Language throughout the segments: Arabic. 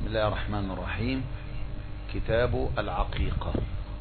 بسم الله الرحمن الرحيم. كتاب العقيقة.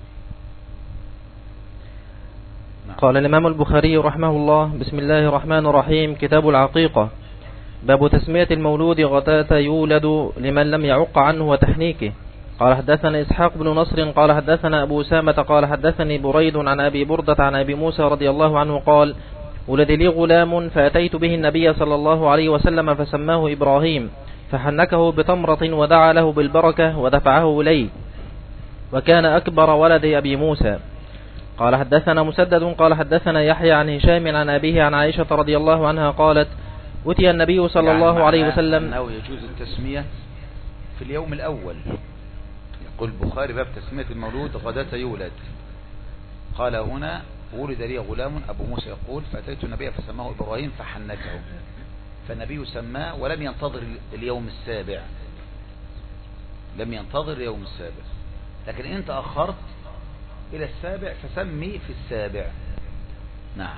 قال الإمام البخاري رحمه الله: بسم الله الرحمن الرحيم. كتاب العقيقة. باب تسمية المولود غداة يولد لمن لم يعق عنه وتحنيكه. قال حدثنا إسحاق بن نصر قال حدثنا أبو سامة قال حدثني بريد عن أبي بردة عن أبي موسى رضي الله عنه قال: ولد لي غلام فأتيت به النبي صلى الله عليه وسلم فسماه إبراهيم، فحنكه بتمرة ودعا له بالبركة ودفعه إليه، وكان أكبر ولد أبي موسى. قال حدثنا مسدد قال حدثنا يحيى عن هشام عن أبيه عن عائشة رضي الله عنها قالت: أتي النبي صلى الله عليه وسلم. أنه يجوز التسمية في اليوم الأول. يقول البخاري: باب تسمية المولود غداة يولد. قال هنا: ولد لي غلام. أبو موسى يقول: فأتيت النبي فسماه إبراهيم فحنكه، فالنبي سماه ولم ينتظر اليوم السابع، لم ينتظر اليوم السابع، لكن انت أخرت إلى السابع فسمي في السابع. نعم.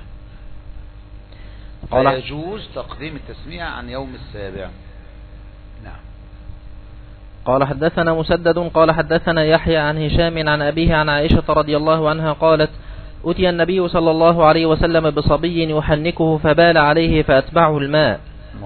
فيجوز تقديم التسمية عن يوم السابع. نعم. قال حدثنا مسدد قال حدثنا يحيى عن هشام عن أبيه عن عائشة رضي الله عنها قالت: أتي النبي صلى الله عليه وسلم بصبي يحنكه فبال عليه فأتبعه الماء.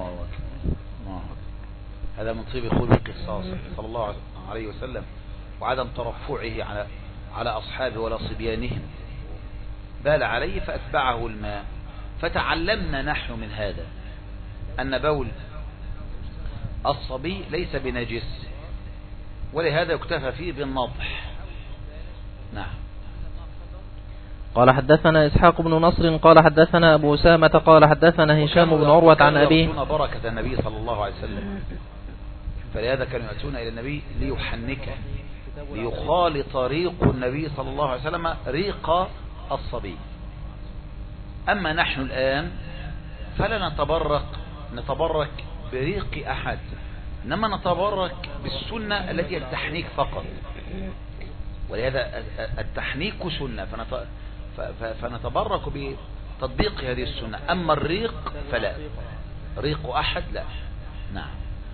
هذا من طيب خلق الصالح صلى الله عليه وسلم، وعدم ترفعه على أصحابه ولا صبيانهم. بال عليه فأتبعه الماء. فتعلمنا نحن من هذا أن بول الصبي ليس بنجس، ولهذا يكتفى فيه بالنضح. نعم. قال حدثنا إسحاق بن نصر قال حدثنا أبو سامة قال حدثنا هشام بن عروة عن أبيه. بركة النبي صلى الله عليه وسلم، فلهذا كانوا يأتون إلى النبي ليحنكه، ليخالط ريق النبي صلى الله عليه وسلم ريق الصبي. أما نحن الآن فلا نتبرك بريق أحد، إنما نتبرك بالسنة التي هي التحنيك فقط، ولهذا التحنيك سنة، فنتبرك بتطبيق هذه السنة. أما الريق فلا، ريق أحد لا. نعم.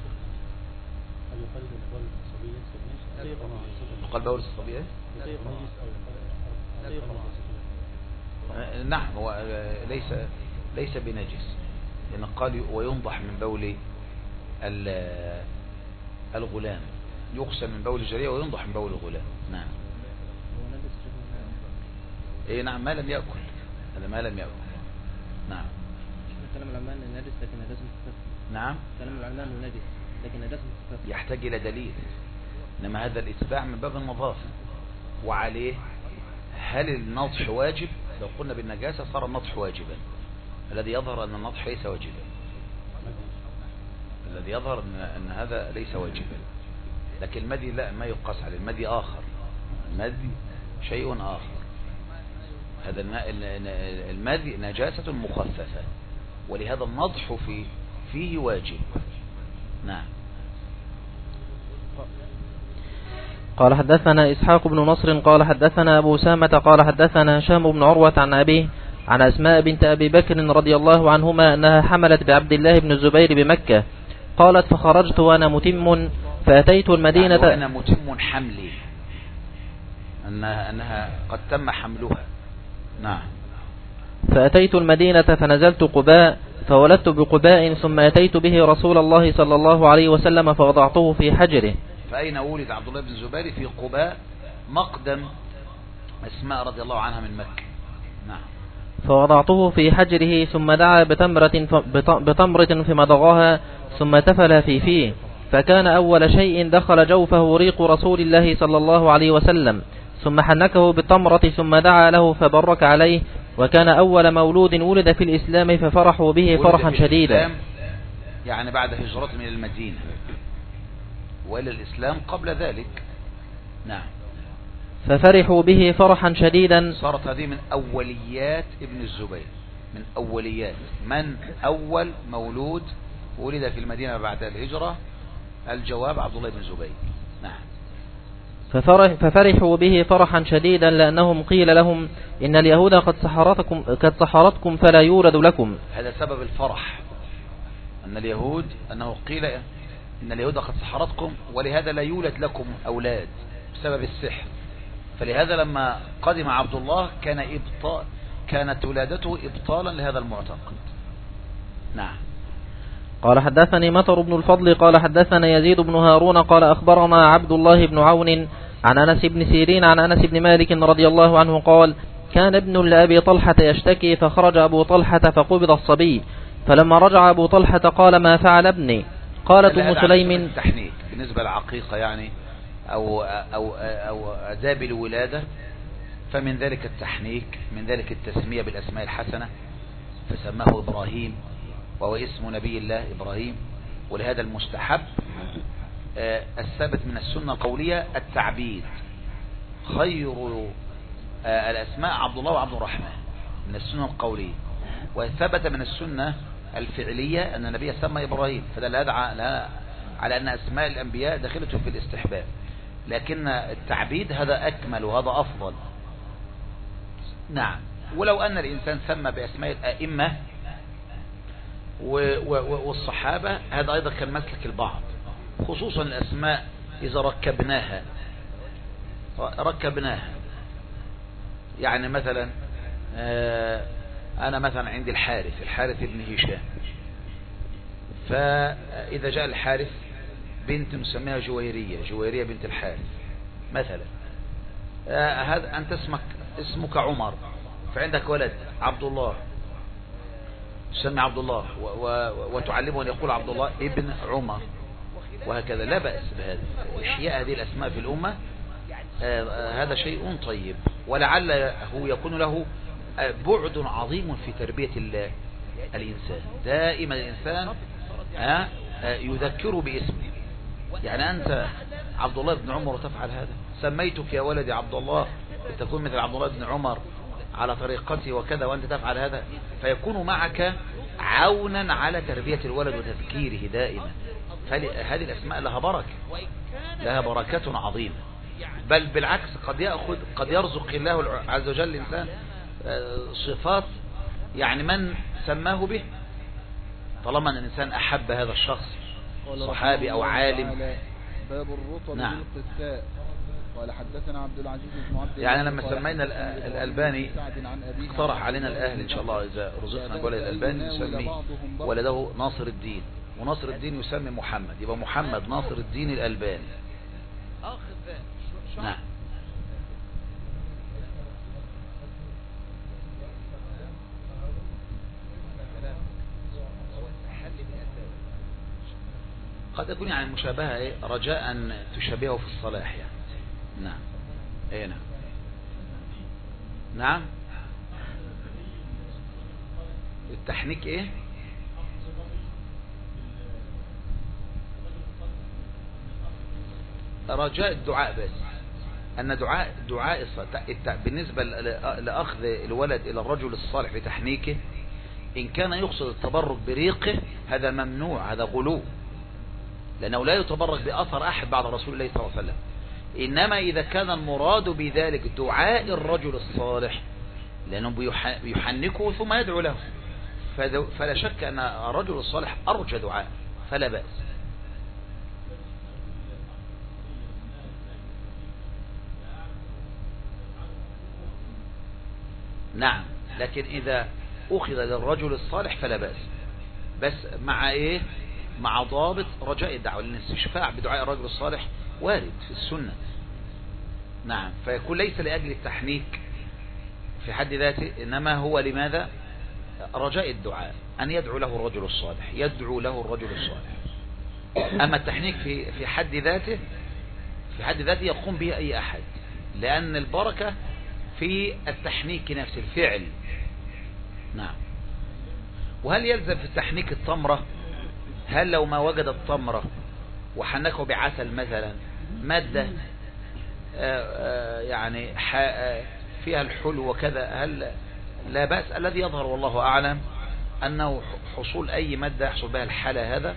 قال بول الصبي نعم، هو ليس بنجس، لأن قال وينضح من بول الغلام، يغسل من بول الجارية وينضح من بول الغلام. نعم. ايه نعم، ما لم يأكل، هذا ما لم يأكل. نعم. كلام العلماء انه نجس لكن نجاسة مخففة. نعم. كلام العلماء انه نجس لكن نجاسة مخففة. يحتاج إلى دليل، إنما هذا الاتباع من باب النظافة. وعليه هل النضح واجب؟ لو قلنا بالنجاسة صار النضح واجبا. الذي يظهر أن النضح ليس واجبا، الذي يظهر أن هذا ليس واجبا. لكن المدي لا، ما يقاس عليه، المدي آخر، المدي شيء آخر. هذا المدي نجاسة مخففة، ولهذا النضح فيه واجب. نعم. قال حدثنا إسحاق بن نصر قال حدثنا أبو سامة قال حدثنا هشام بن عروة عن أبيه عن أسماء بنت أبي بكر رضي الله عنهما أنها حملت بعبد الله بن الزبير بمكة. قالت: فخرجت وأنا متم فأتيت المدينة. يعني وأنا متم حملي، أنها قد تم حملها. نعم. فأتيت المدينة فنزلت قباء فولدت بقباء، ثم أتيت به رسول الله صلى الله عليه وسلم فوضعته في حجره. فأين ولد عبد الله بن الزبير؟ في قباء، مقدم أسماء رضي الله عنها من مكة. نعم. فوضعته في حجره ثم دعا بتمرة فمضغها ثم تفل في فيه، فكان أول شيء دخل جوفه ريق رسول الله صلى الله عليه وسلم، ثم حنكه بالتمرة ثم دعا له فبرك عليه، وكان أول مولود ولد في الإسلام ففرحوا به فرحا شديدا. يعني بعد هجرة من المدينة، وإلى الإسلام قبل ذلك. نعم. ففرحوا به فرحا شديدا. صارت هذه من أوليات ابن الزبير، من أوليات من أول مولود ولد في المدينة بعد الهجرة. الجواب عبد الله بن الزبير. نعم. ففرحوا به فرحا شديدا لأنهم قيل لهم إن اليهود قد سحرتكم فلا يولد لكم. هذا سبب الفرح، أن اليهود أنه قيل إن اليهود قد سحرتكم ولهذا لا يولد لكم أولاد بسبب السحر. فلهذا لما قدم عبد الله كانت ولادته إبطالا لهذا المعتقد. نعم. قال حدثني مطر بن الفضل قال حدثنا يزيد بن هارون قال أخبرنا عبد الله بن عون عن أنس بن سيرين عن أنس بن مالك رضي الله عنه قال كان ابن لأبي طلحة يشتكي فخرج أبو طلحة فقبض الصبي، فلما رجع أبو طلحة قال ما فعل ابني؟ قالت أم سليم التحنيك بالنسبة للعقيقة يعني أو آداب الولادة، فمن ذلك التحنيك، من ذلك التسمية بالأسماء الحسنة، فسماه إبراهيم وهو اسم نبي الله إبراهيم. ولهذا المستحب الثابت من السنة القولية التعبيد. خير الأسماء عبد الله وعبد الرحمن من السنة القولية، وثبت من السنة الفعلية أن النبي سمى إبراهيم، فده يدعى على أن أسماء الأنبياء دخلته في الاستحباب، لكن التعبيد هذا أكمل وهذا أفضل. نعم. ولو أن الإنسان سمى بأسماء الأئمة والصحابة هذا أيضا كان مسلك البعض، خصوصا الأسماء إذا ركبناها. يعني مثلا أنا مثلا عندي الحارث ابن هشام، فإذا جاء الحارث بنت نسميها جويرية بنت الحارث مثلا. هذا أنت اسمك عمر، فعندك ولد عبد الله، تسمي عبد الله وتعلمه أن يقول عبد الله ابن عمر وهكذا، لا بأس بهذا. إحياء هذه الأسماء في الأمة هذا شيء طيب، ولعله يكون له بعد عظيم في تربية الإنسان. دائما الإنسان يذكره باسمه. يعني أنت عبد الله بن عمر وتفعل هذا، سميتك يا ولدي عبد الله لتكون مثل عبد الله بن عمر على طريقتي وكذا، وأنت تفعل هذا، فيكون معك عونا على تربية الولد وتذكيره دائما. فهذه الأسماء لها بركة عظيمة، بل بالعكس قد يرزق الله عز وجل الإنسان صفات يعني من سماه به، طالما أن الإنسان أحب هذا الشخص صحابي أو عالم. باب الرطب بالقساء. قال حدثنا عبد العزيز بن عبد يعني لما سمينا الألباني اقترح علينا الأهل إن شاء الله إذا رزقنا بولد الألباني نسميه ولده ناصر الدين، وناصر الدين يسمي محمد، يبقى محمد ناصر الدين الألباني. نعم. قد يكون يعني المشابهة رجاء أن تشابهه في الصلاح يعني. نعم. نعم. نعم. التحنيك رجاء الدعاء، بس أن دعاء بالنسبة لأخذ الولد إلى الرجل الصالح بتحنيكه، إن كان يقصد التبرك بريقه هذا ممنوع، هذا غلو، لأنه لا يتبرك بأثر أحد بعد رسول الله صلى الله عليه وسلم. إنما إذا كان المراد بذلك دعاء الرجل الصالح لأنه يحنكه ثم يدعو له، فلا شك أن الرجل الصالح أرجى دعاء، فلا بأس. نعم. لكن إذا أخذ للرجل الصالح فلا بأس، بس مع ضابط رجاء الدعوة، لأن الاستشفاع بدعاء الرجل الصالح وارد في السنة. نعم. فيكون ليس لأجل التحنيك في حد ذاته، إنما هو لماذا؟ رجاء الدعاء، أن يدعو له الرجل الصالح، يدعو له الرجل الصالح. أما التحنيك في حد ذاته يقوم به أي أحد، لأن البركة في التحنيك نفس الفعل. نعم. وهل يلزم في التحنيك التمرة؟ هل لو ما وجد التمرة وحنكه بعسل مثلا، مادة يعني فيها الحلو وكذا، هل لا بأس؟ الذي يظهر والله أعلم أنه حصول أي مادة يحصل بها الحالة هذا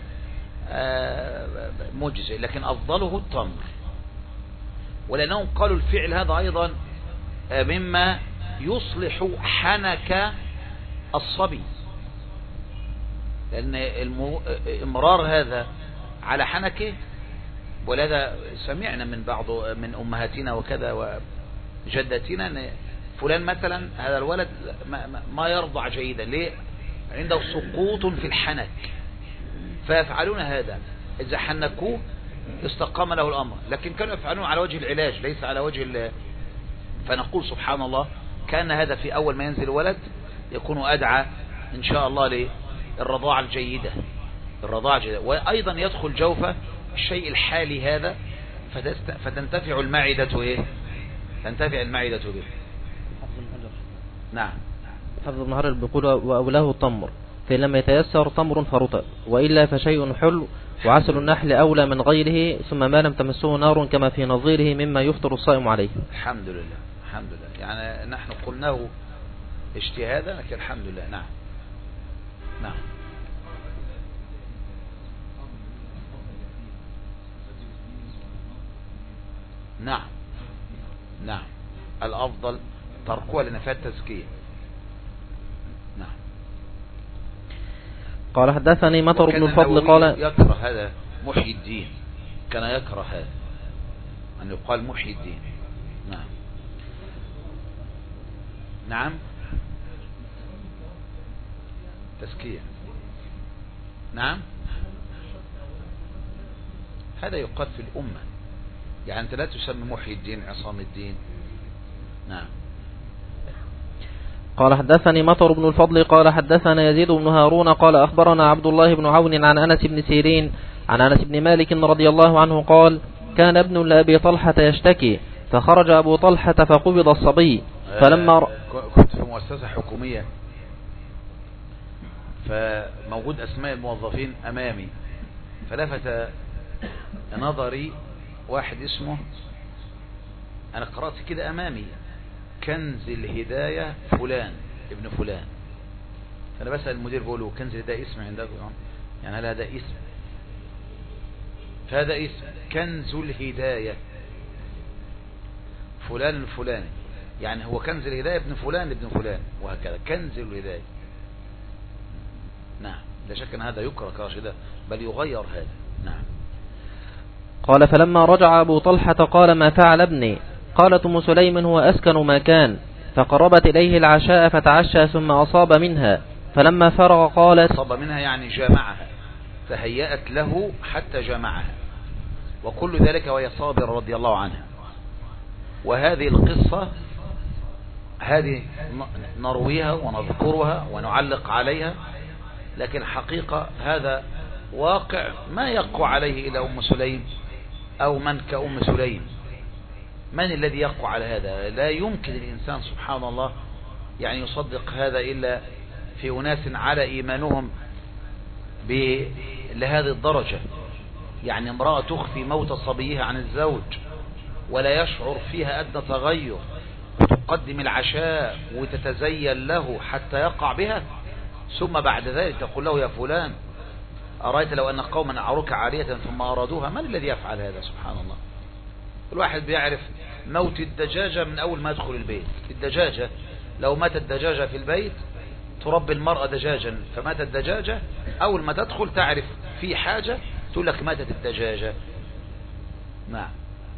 مجزئ، لكن أفضله التمر، ولأنهم قالوا الفعل هذا أيضا مما يصلح حنك الصبي، لأن إمرار هذا على حنكه. ولذا سمعنا من بعض من أمهاتنا وكذا وجدتنا أن فلان مثلا هذا الولد ما يرضع جيدا، ليه؟ عنده سقوط في الحنك، فيفعلون هذا. إذا حنكوه استقام له الأمر، لكن كانوا يفعلون على وجه العلاج ليس على وجه فنقول سبحان الله كان هذا في أول ما ينزل الولد يكون أدعى إن شاء الله للرضاعة الجيدة، وأيضا يدخل جوفه الشيء الحالي هذا فتنتفع المعدة إيه؟ تنتفع المعدة به. نعم. حفظ ابن حجر بيقول وأولاه التمر، فإن لم يتيسر تمر فرطب، وإلا فشيء حلو، وعسل النحل أولى من غيره، ثم ما لم تمسه نار كما في نظيره مما يفطر الصائم عليه. الحمد لله الحمد لله. يعني نحن قلناه اجتهادا لكن الحمد لله. نعم نعم. نعم نعم. الأفضل تركها لنفاة التزكية. نعم. قال حدثني مطر بن الفضل قال يكره هذا محي الدين، كان يكره هذا أن يقال محي الدين. نعم نعم. تزكية. نعم. هذا يقال في الأمة، يعني أنت لا تسمي محي الدين عصام الدين. نعم. قال حدثني مطر بن الفضل قال حدثنا يزيد بن هارون قال أخبرنا عبد الله بن عون عن أنس بن سيرين عن أنس بن مالك رضي الله عنه قال كان ابن لأبي طلحة يشتكي فخرج أبو طلحة فقبض الصبي فلما كنت في مؤسسة حكومية فموجود أسماء الموظفين أمامي، فلفت نظري واحد اسمه، أنا قرأت كده أمامي كنز الهداية فلان ابن فلان، فأنا بسأل المدير بقول له كنز الهداية اسم عندك؟ يعني هل هذا اسم؟ فهذا اسم كنز الهداية فلان الفلاني، يعني هو كنز الهداية ابن فلان ابن فلان وهكذا كنز الهداية. نعم. لا شك أن هذا يكره كراشدة بل يغير هذا. نعم. قال فلما رجع أبو طلحة قال ما فعل ابني؟ قالت أم سليم هو أسكن ما كان، فقربت إليه العشاء فتعشى ثم أصاب منها، فلما فرغ قالت أصاب منها يعني جامعها، فهيأت له حتى جامعها، وكل ذلك وهي صابر رضي الله عنها. وهذه القصة هذه نرويها ونذكرها ونعلق عليها، لكن حقيقة هذا واقع ما يقوى عليه إلا أم سليم أو من كأم سليم. من الذي يقوى على هذا؟ لا يمكن الإنسان سبحان الله يعني يصدق هذا إلا في أناس على إيمانهم لهذه الدرجة. يعني امرأة تخفي موت صبيها عن الزوج ولا يشعر فيها أدنى تغير، وتقدم العشاء وتتزين له حتى يقع بها، ثم بعد ذلك تقول له يا فلان أرأيت لو أن قوما أعروك عارية ثم أرادوها. من الذي يفعل هذا؟ سبحان الله. الواحد بيعرف موت الدجاجة من أول ما يدخل البيت. الدجاجة لو ماتت الدجاجة في البيت تربي المرأة دجاجا، فماتت الدجاجة أول ما تدخل تعرف في حاجة تقول لك ماتت الدجاجة. نعم.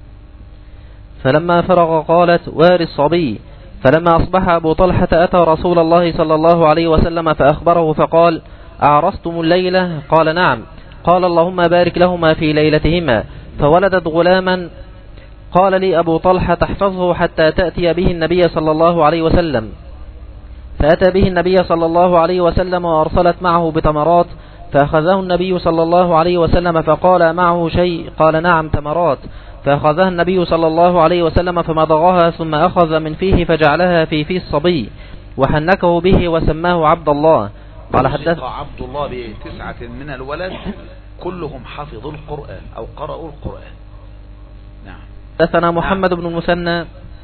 فلما فرغ قالت واري الصبي. فلما أصبح أبو طلحة أتى رسول الله صلى الله عليه وسلم فأخبره فقال أعرستم الليلة؟ قال نعم. قال اللهم بارك لهما في ليلتهما. فولدت غلاما. قال لي أبو طلحة تحفظه حتى تأتي به النبي صلى الله عليه وسلم. فأتى به النبي صلى الله عليه وسلم وأرسلت معه بتمرات، فأخذه النبي صلى الله عليه وسلم فقال معه شيء؟ قال نعم تمرات. فأخذها النبي صلى الله عليه وسلم فمضغها ثم أخذ من فيه فجعلها في الصبي وحنكه به وسماه عبد الله. قال حدث عبد الله ب9 من الولد كلهم حفظوا القرآن أو قرأوا القرآن. نعم. حدثنا محمد بن المثنى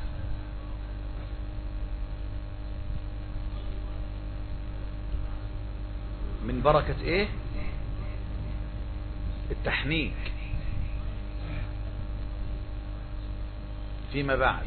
من بركة ايه؟ التحنيك فيما بعد.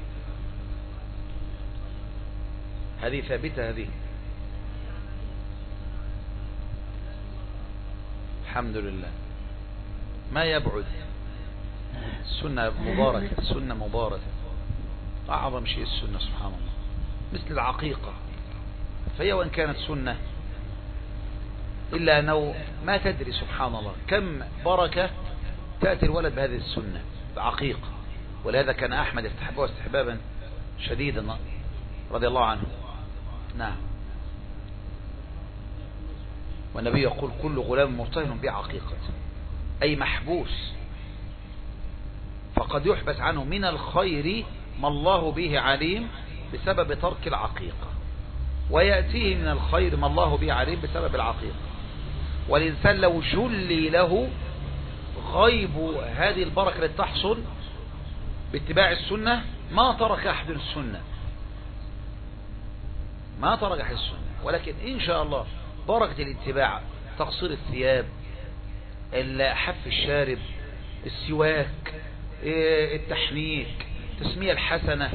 هذه ثابتة هذه الحمد لله. ما يبعد. السنة مباركة، السنة مباركة، أعظم شيء السنة سبحان الله، مثل العقيقة، فهي وإن كانت سنة إلا أنه ما تدري سبحان الله كم بركة تأتي الولد بهذه السنة العقيقة. ولهذا كان أحمد يستحبها استحبابا شديدا رضي الله عنه. نعم. والنبي يقول كل غلام مرتهن بعقيقة، أي محبوس، فقد يحبس عنه من الخير ما الله به عليم بسبب ترك العقيقة، ويأتيه من الخير ما الله به عليم بسبب العقيقة. والإنسان لو جلي له غيب هذه البركة التي تحصل باتباع السنة ما ترك أحد السنة، ما ترك أحد السنة. ولكن إن شاء الله بركة الاتباع، تقصير الثياب، حف الشارب، السواك، التحنيك، التسمية الحسنة،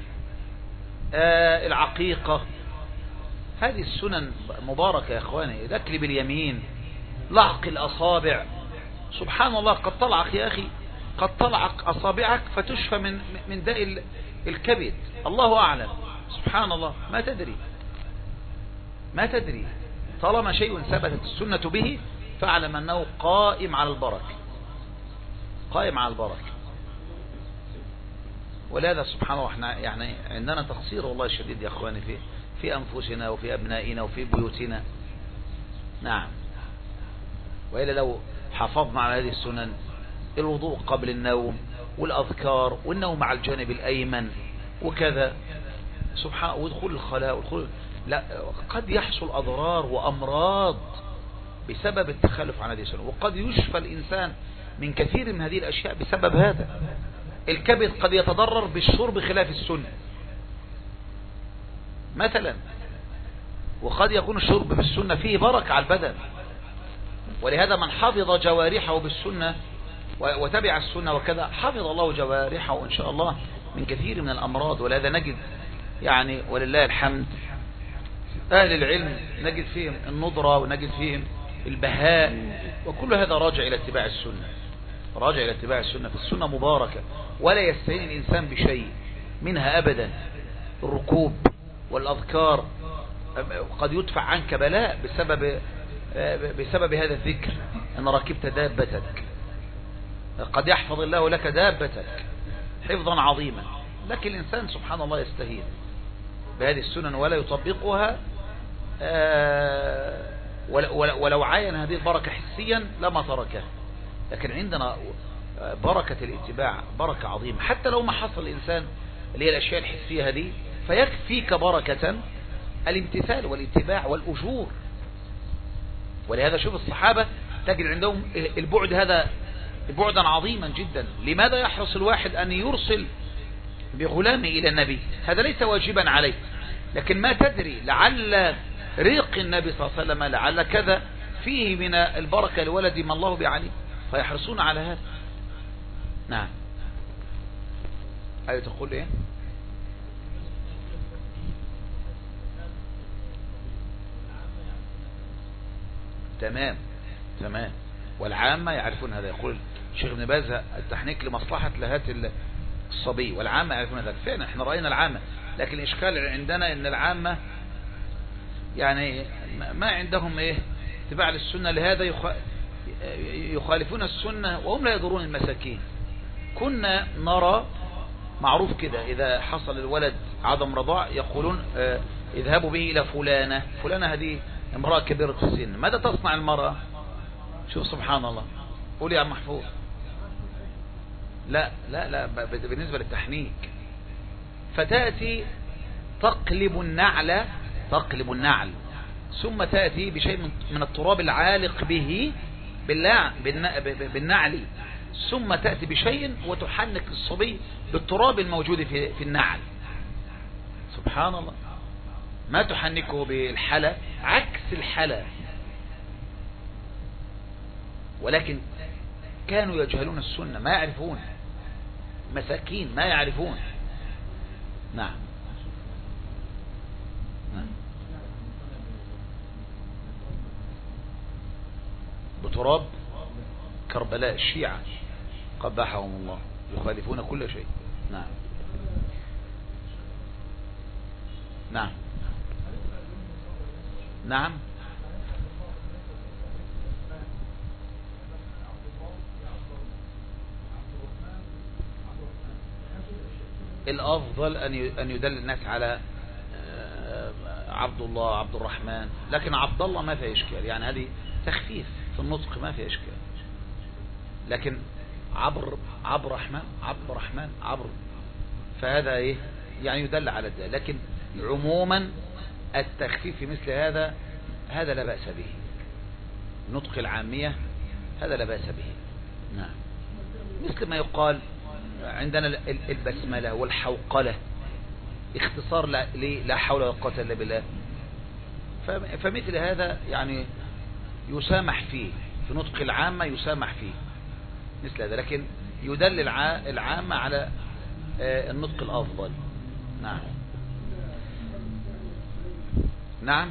العقيقة، هذه السنن مباركة يا اخواني. الاكل باليمين، لعق الاصابع، سبحان الله، قد طلعك يا اخي، قد طلعك اصابعك فتشفى من داء الكبد، الله اعلم، سبحان الله، ما تدري طالما شيء ثبتت السنة به فاعلم انه قائم على البركة، قائم على البركة. ولهذا سبحان الله احنا يعني عندنا تقصير والله شديد يا اخواني في انفسنا وفي ابنائنا وفي بيوتنا. نعم. وإلا لو حافظنا على هذه السنن، الوضوء قبل النوم، والأذكار، والنوم على الجانب الأيمن وكذا، سبحان، ودخول الخلاء، لا، قد يحصل أضرار وأمراض بسبب التخلف عن هذه السنن، وقد يشفى الإنسان من كثير من هذه الأشياء بسبب هذا. الكبد قد يتضرر بالشرب خلاف السنة مثلا، وقد يكون الشرب بالسنة فيه بركة على البدن. ولهذا من حفظ جوارحه بالسنة وتبع السنة وكذا حفظ الله جوارحه إن شاء الله من كثير من الأمراض. ولهذا نجد يعني ولله الحمد أهل العلم نجد فيهم النضرة ونجد فيهم البهاء، وكل هذا راجع إلى اتباع السنة، راجع إلى اتباع السنة. فالسنة مباركة ولا يستهين الإنسان بشيء منها أبدا. الركوب والأذكار قد يدفع عنك بلاء بسبب هذا الذكر، أن ركبت دابتك، قد يحفظ الله لك دابتك حفظا عظيما. لكن الإنسان سبحان الله يستهين بهذه السنن ولا يطبقها، ولو عاين هذه البركة حسيا لما تركها. لكن عندنا بركة الاتباع بركة عظيمة، حتى لو ما حصل الإنسان اللي هي الأشياء الحسية هذه، فيكفيك بركة الامتثال والاتباع والأجور. ولهذا شوف الصحابة تجد عندهم البعد هذا بعدا عظيما جدا. لماذا يحرص الواحد أن يرسل بغلامه إلى النبي؟ هذا ليس واجبا عليه، لكن ما تدري لعل ريق النبي صلى الله عليه وسلم، لعل كذا فيه من البركة لولد ما الله بعليه، فيحرصون على هذا. نعم. أيوة، تقول إيه؟ تمام. والعامة يعرفون هذا. يقول الشيخ ابن باز التحنيك لمصلحة لهات الصبي، والعامة يعرفون هذا. فعلا احنا رأينا العامة، لكن الإشكال عندنا ان العامة يعني ما عندهم ايه اتباع للسنة، لهذا يخالفون السنة وهم لا يضرون المساكين. كنا نرى معروف كده إذا حصل الولد عدم رضاع يقولون اذهبوا به إلى فلانة هذه امرأة كبيرة السن. ماذا تصنع المرأة؟ شوف سبحان الله، قول يا عم محفوظ. لا بالنسبة للتحنيك، فتأتي تقلب النعل ثم تأتي بشيء من التراب العالق به بالنعل، ثم تأتي بشيء وتحنك الصبي بالتراب الموجود في النعل. سبحان الله، ما تحنكه بالحلى، عكس الحلى. ولكن كانوا يجهلون السنة، ما يعرفون، مساكين ما يعرفون. نعم. بتراب كربلاء الشيعة قبحهم الله، يخالفون كل شيء. نعم نعم نعم. الأفضل أن يدل الناس على عبد الله عبد الرحمن، لكن عبد الله ما في إشكال، يعني هذه تخفيف في النطق ما في إشكال. لكن عبد الرحمن فهذا إيه يعني يدل على ذلك. لكن عموما التخفيف في مثل هذا لا بأس به، نطق العامية هذا لا بأس به. نعم. مثل ما يقال عندنا البسملة والحوقلة اختصار لا حول ولا قوة إلا بالله، فمثل هذا يعني يسامح فيه في نطق العامة، يسامح فيه مثل هذا، لكن يدل العامة على النطق الأفضل. نعم نعم.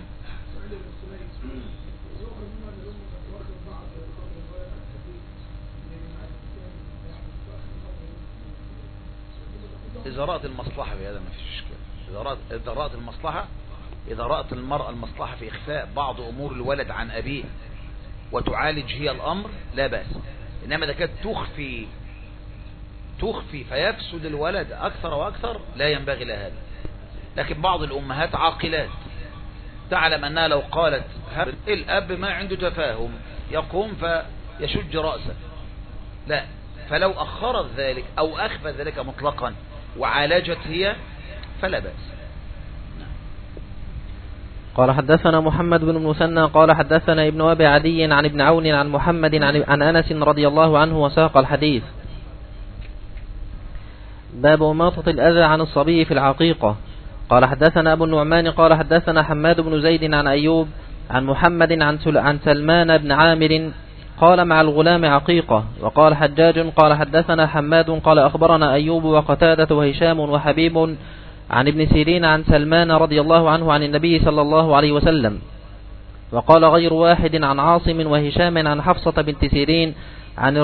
إذا رأت المصلحة في هذا ما فيش إشكال. إذا رأت المرأة المصلحة في إخفاء بعض أمور الولد عن أبيه وتعالج هي الأمر لا بأس. إنما إذا كانت تخفي فيفسد الولد أكثر وأكثر لا ينبغي لها هذا. لكن بعض الأمهات عاقلات تعلم أنها لو قالت الأب ما عنده تفاهم يقوم فيشج رأسه، لا، فلو أخرت ذلك أو أخفى ذلك مطلقا وعالجت هي فلا بأس. قال حدثنا محمد بن المثنى قال حدثنا ابن أبي عدي عن ابن عون عن محمد عن أنس رضي الله عنه وساق الحديث. باب إماطة الأذى عن الصبي في العقيقة. قال حدثنا أبو النعمان قال حدثنا حماد بن زيد عن أيوب عن محمد عن سلمان بن عامر قال مع الغلام عقيقة. وقال حجاج قال حدثنا حماد قال أخبرنا أيوب وقتادة وهشام وحبيب عن ابن سيرين عن سلمان رضي الله عنه عن النبي صلى الله عليه وسلم. وقال غير واحد عن عاصم وهشام عن حفصة بنت سيرين عن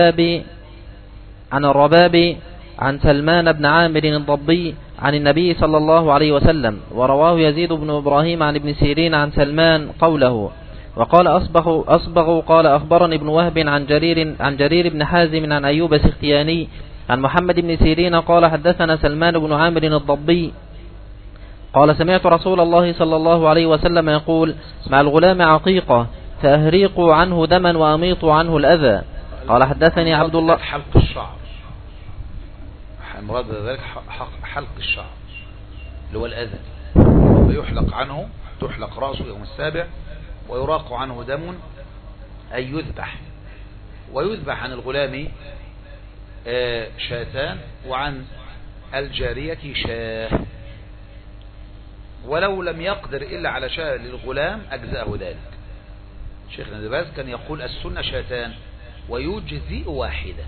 الرباب عن سلمان بن عامر الضبي عن النبي صلى الله عليه وسلم. ورواه يزيد بن إبراهيم عن ابن سيرين عن سلمان قوله. وقال أصبغ قال أخبرني ابن وهب عن جرير بن حازم عن أيوب السختياني عن محمد بن سيرين قال حدثنا سلمان بن عامر الضبي قال سمعت رسول الله صلى الله عليه وسلم يقول مع الغلام عقيقة فأهريقوا عنه دما وأميطوا عنه الأذى. قال حدثني عبد الله. حلق الشعر، المراد بذلك حلق الشعر اللي هو الأذى، ويحلق عنه، تحلق رأسه يوم السابع ويراق عنه دم أي يذبح. ويذبح عن الغلام شاتان وعن الجارية شاه، ولو لم يقدر إلا على شاة للغلام أجزأه ذلك. شيخنا ابن باز كان يقول السنة شاتان ويجزئ واحدة،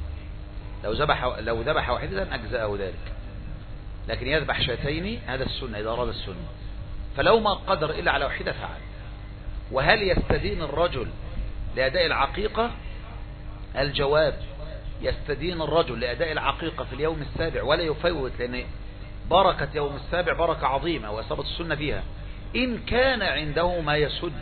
لو ذبح واحدة أجزأه ذلك، لكن يذبح شاتين هذا السنة إذا أراد السنة. فلو ما قدر إلا على واحدة فعل. وهل يستدين الرجل لأداء العقيقة؟ الجواب يستدين الرجل لأداء العقيقة في اليوم السابع ولا يفوت، لأن بركة يوم السابع بركة عظيمة وإصابة السنة فيها. إن كان عنده ما يسد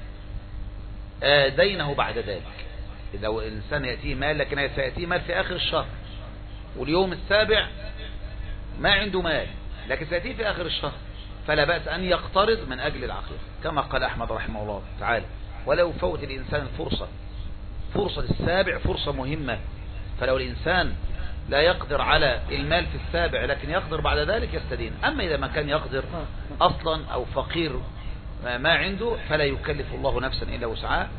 دينه بعد ذلك، إذا الإنسان يأتيه مال لكن سيأتيه مال في آخر الشهر، واليوم السابع ما عنده مال لكن سيأتيه في آخر الشهر، فلا بأس أن يقترض من أجل العقيقة كما قال أحمد رحمه الله تعالى. ولا يفوت الإنسان الفرصة، فرصة السابع فرصة مهمة. فلو الإنسان لا يقدر على المال في السابع لكن يقدر بعد ذلك يستدين. أما إذا ما كان يقدر أصلا أو فقير ما عنده فلا يكلف الله نفسا إلا وسعها،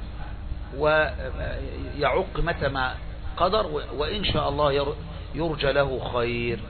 ويعق متى ما قدر، وإن شاء الله يرجى له خير.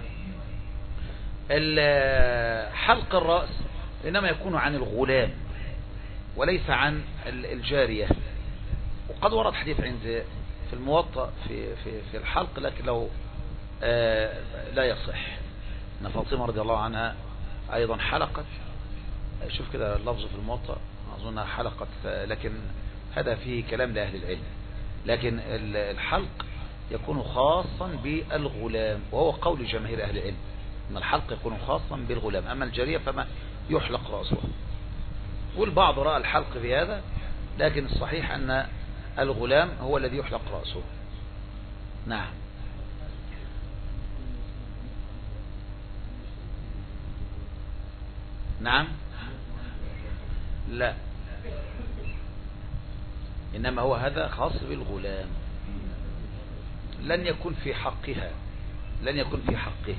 حلق الرأس إنما يكون عن الغلام وليس عن الجارية. وقد ورد حديث عند في الموطأ في الحلق، لكن لو لا يصح. ان فاطمة رضي الله عنها ايضا حلقت، شوف كده اللفظ في الموطأ اظنها حلقت، لكن هذا فيه كلام لأهل العلم. لكن الحلق يكون خاصا بالغلام، وهو قول جماهير أهل العلم أن الحلق يكون خاصا بالغلام، أما الجارية فما يحلق رأسها. والبعض رأى الحلق في هذا، لكن الصحيح أن الغلام هو الذي يحلق رأسه. نعم. نعم. لا، إنما هو هذا خاص بالغلام، لن يكون في حقها، لن يكون في حقه،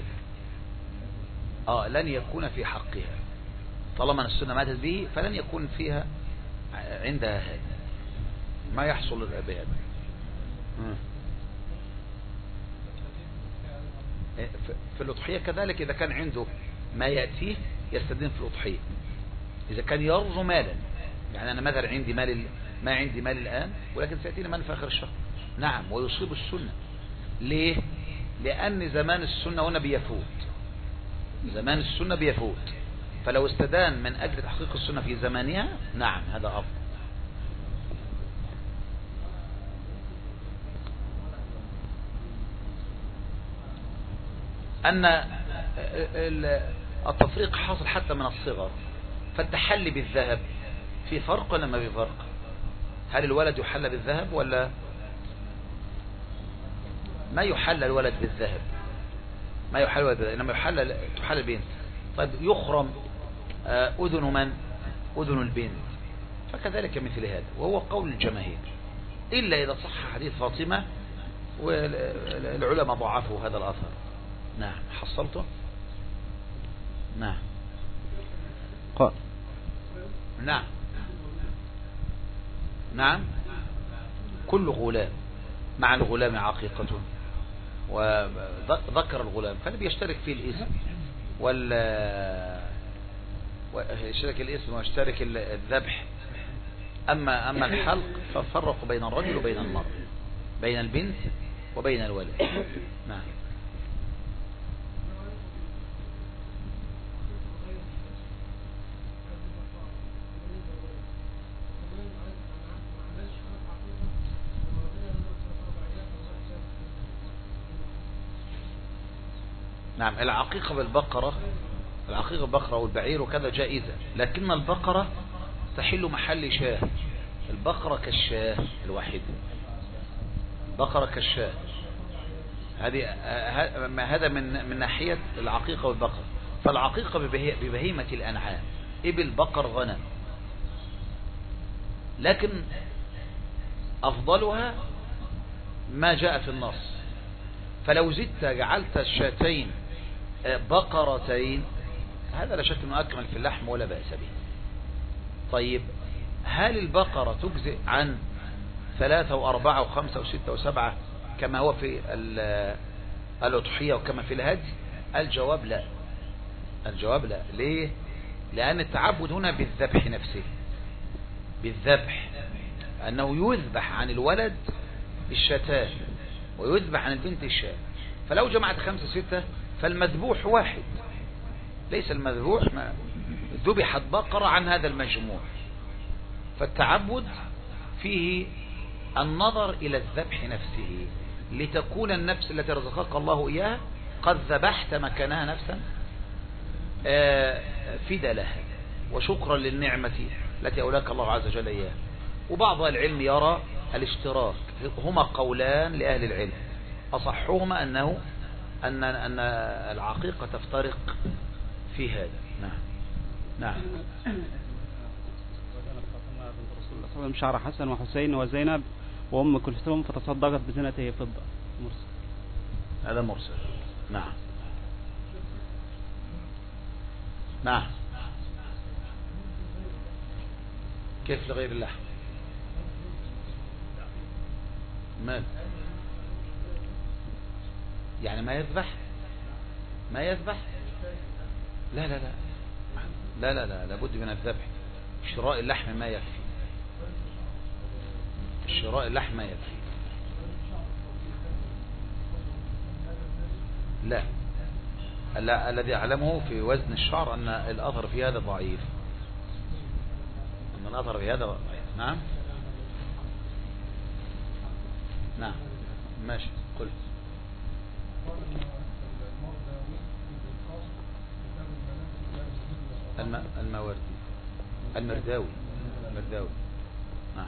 لن يكون في حقها طالما السنة ماتت به، فلن يكون فيها عندها هذا ما يحصل بهذا. في الأضحية كذلك، إذا كان عنده ما يأتيه يستدين في الأضحية. إذا كان يرجو مالا، يعني أنا مثلا عندي مال، ما عندي مال الآن ولكن سيأتيني مال في آخر الشهر، نعم، ويصيب السنة. ليه؟ لأن زمان السنة هنا بيفوت، زمان السنة بيفوت، فلو استدان من أجل تحقيق السنة في زمانها، نعم، هذا أفضل. أن التفريق حاصل حتى من الصغر، فالتحلي بالذهب في فرق ولا ما في فرق؟ هل الولد يحل بالذهب ولا ما يحل الولد بالذهب؟ ما يحل الولد بالذهب، إنما تحل البنت. طيب يخرم أذن من؟ أذن البنت، فكذلك مثل هذا، وهو قول الجماهير، إلا إذا صح حديث فاطمة، والعلماء ضعفوا هذا الأثر. نعم، حصلته. نعم. نعم. نعم. كل غلام مع الغلام عقيقة، وذكر الغلام فالذي يشترك فيه الاسم يشترك الاسم ويشترك الذبح. أما الحلق ففرق بين الرجل وبين المرأة، بين البنت وبين الولد. نعم. نعم، العقيقة بالبقرة، العقيقة بالبقرة والبعير وكذا جائزة، لكن البقرة تحل محل شاه. البقرة كالشاه الواحد، بقرة كالشاه، هذا من ناحية العقيقة والبقرة. فالعقيقة ببهيمة الأنعام، إبل، بقر، غنم، لكن أفضلها ما جاء في النص. فلو زدت جعلت الشاتين بقرتين، هذا لا شك انه اكمل في اللحم ولا بأس به. طيب، هل البقرة تجزئ عن 3 و4 و5 و6 و7 كما هو في الأضحية وكما في الهدي؟ الجواب لا، الجواب لا. ليه؟ لأن التعبد هنا بالذبح نفسه، بالذبح، أنه يذبح عن الولد الشاتان ويذبح عن البنت الشاة. فلو جمعت 5 6 فالمذبوح واحد، ليس المذبوح ما ذبحت بقرة عن هذا المجموع. فالتعبد فيه النظر إلى الذبح نفسه، لتكون النفس التي رزقك الله إياها قد ذبحت مكانها نفسا فدى لها وشكرا للنعمة التي أولاك الله عز وجل إياها. وبعض العلم يرى الاشتراك، هما قولان لأهل العلم، أصحهما أن العقيقة تفترق في هذا. نعم. نعم. شعر حسن وحسين وزينب وأم كلثوم فتصدقت بزينته فضة. مرسل، هذا مرسل. نعم. نعم. كيف لغير الله؟ مال يعني ما يذبح، ما يذبح؟ لا لا لا لا لا لا، لابد من الذبح. شراء اللحم ما يكفي، شراء اللحم ما يكفي. لا، الذي أعلمه في وزن الشعر أن الأثر في هذا ضعيف، أن الأثر في هذا ضعيف. نعم. نعم ماشي قل. المرداوي نعم.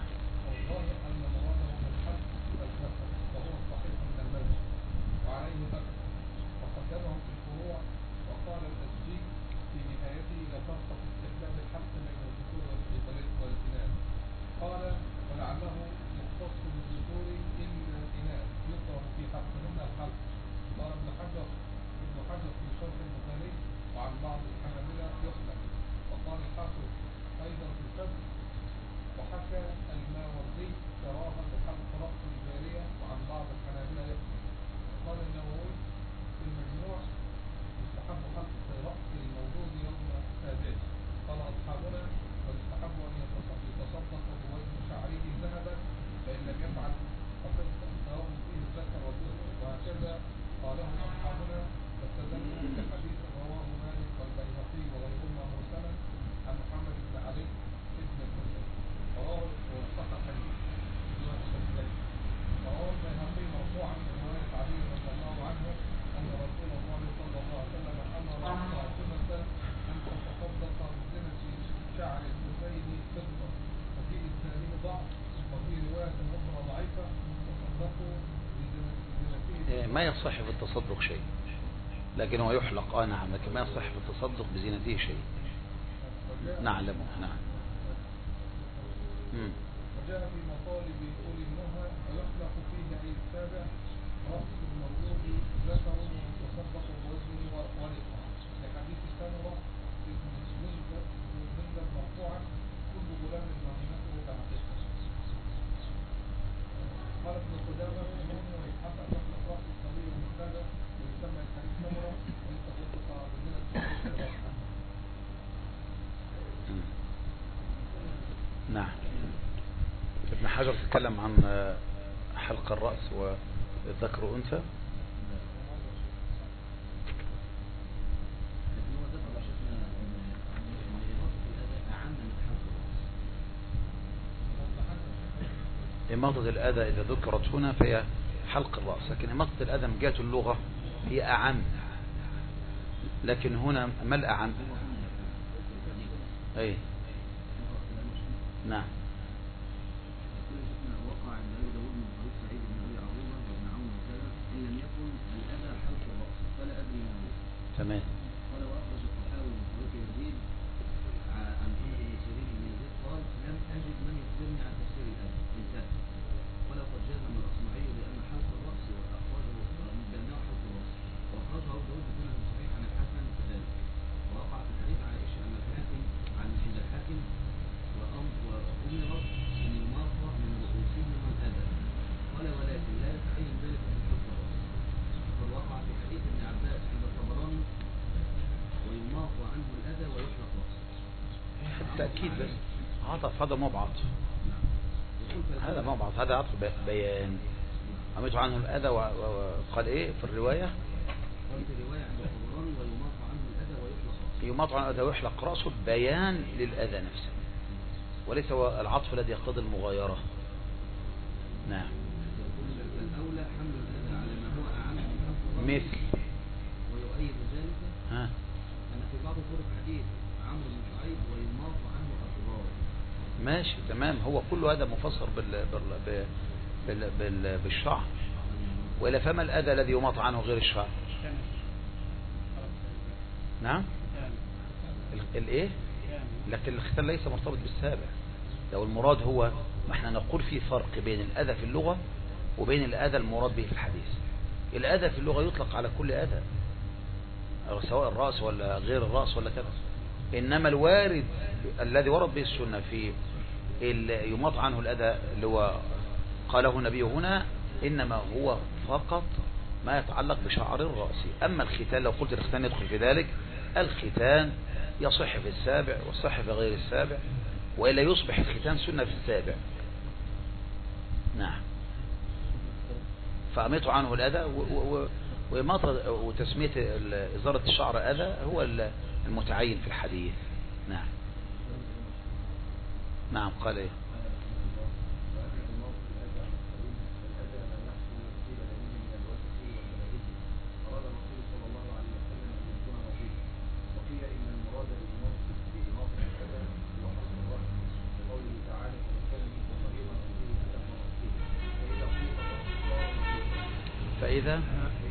وعليه الأكل وقدمه في الفروع. وقال الأزدي في نهايته لا فرق في استحباب الحق بين الذكور والإناث. قال ولعله يختص بالذكور إن الإناث يكره في حقهن الحلق. قال ابن حجر في شرح البخاري وعن بعض الحنابلة يخلق. وقال الحافظ أيضا في الفتح وحكى الماوردي كراهة حلق رأس الجارية وعن بعض الحنابلة يخلق. قال النووي في المجموع يستحب حلق رأس المولود يوم سابعه. قال أصحابنا ويستحب أن يتصدق بوزن شعره ذهبا فإن لم يفعل فقد له فيه الذكر والأنثى. وهكذا قاله أصحابنا واستدلوا بحديث رواه مالك والبيهقي وغيرهما مرسلا عن محمد بن علي ابن المنذر رواه وصحح الحديث. رواه البيهقي مرفوعا من رواية علي رضي الله عنه أن رسول الله صلى الله عليه وسلم أمر فاطمة أن تتصدق بزنة شعر الحسين فضة وفي إسناده ضعف وفي رواية أخرى ضعيفة تصدقوا بزنته. ما يصح في التصدق شيء لكن هو يحلق نعم لكن ما يصح في التصدق بزينته شيء نعلمه نعم. وجاء في مطالب أولي النهى ويخلق فيه أي السابع رأس المولود ذكر ويتصدق بوزنه ورقة لحديث سمرة ابن جندب مرفوعا كل غلام مهمته تعقيقه. قال ابن قدامة انه يتحقق يخلق رأس الصبي المحتاجة ويسمى الحديث سمرة ويتصدق بزنة نعم. ابن حجر تتكلم عن حلق الرأس والذكر أنثى. إماطة الأذى إذا ذكرت هنا فهي حلق الرأس لكن إماطة الأذى من جهة اللغة هي أعم لكن هنا ما الأعم أي نعم. تمام. قال وأخرج الطحاوي من طريق يزيد عن محمد بن سيرين بن يزيد قال لم أجد من يخبرني عن تفسير الإنسان. قال قد جازم الأصمعي بأن حلق الرأس وأخرجه بأنه حلق الرأس وأخرجه أبو داود بسنة صحيح عن الحسن كذلك. ووقع في حديث عائشة أن الحاكم عند الحاكم وأمرت أن يماطى من رؤوسهما الأذى. قال ولكن لا يتعين ذلك في حلق الرأس. وقد وقع في حديث ابن عباس عند الطبراني ويماط عنه الأذى ويحلق رأسه. التأكيد بس عطف هذا مو بعطف هذا مو بعطف هذا عطف بيان. أميت عنه الأذى وقال إيه في الرواية قال في الرواية عند الطبراني ويماط عنه الأذى ويحلق رأسه. يماط عنه الأذى ويحلق رأسه بيان للأذى نفسه وليس هو العطف الذي يقتضي المغايرة. نعم. الأولى حمل الأذى على ما هو أعم من مثل ويؤيد ذلك ها أن في بعض طرق حديث عمرو بن شعيب ويماط عنه أضرار. ماشي تمام. هو كل هذا مفسر بالشعر وإلا فما الأذى الذي يماط عنه غير الشعر. نعم الايه لكن الختان ليس مرتبط بالسابع. لو المراد هو ما احنا نقول في فرق بين الأذى في اللغة وبين الأذى المراد به في الحديث. الأذى في اللغة يطلق على كل أذى سواء الرأس ولا غير الرأس ولا كذا. إنما الوارد الذي ورد به السنة في يماط عنه الأذى اللي هو قاله النبي هنا إنما هو فقط ما يتعلق بشعر الرأس. أما الختان لو قلت الختان يدخل في ذلك الختان يصح في السابع ويصح في غير السابع وإلا يصبح الختان سنة في السابع. نعم. فأميط عنه الأذى وإماطة وتسمية إزارة الشعر أذى هو المتعين في الحديث. نعم. نعم قال إيه فإذا